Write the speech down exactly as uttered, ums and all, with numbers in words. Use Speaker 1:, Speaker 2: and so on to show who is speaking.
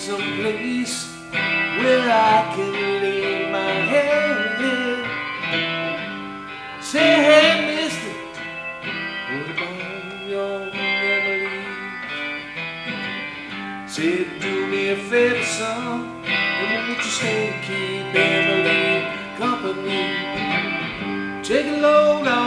Speaker 1: someplace where I can lay my head. Say, hey, mister, what about your Emily? Say, do me a favor, son, and won't you stay and keep Emily company? Take a load on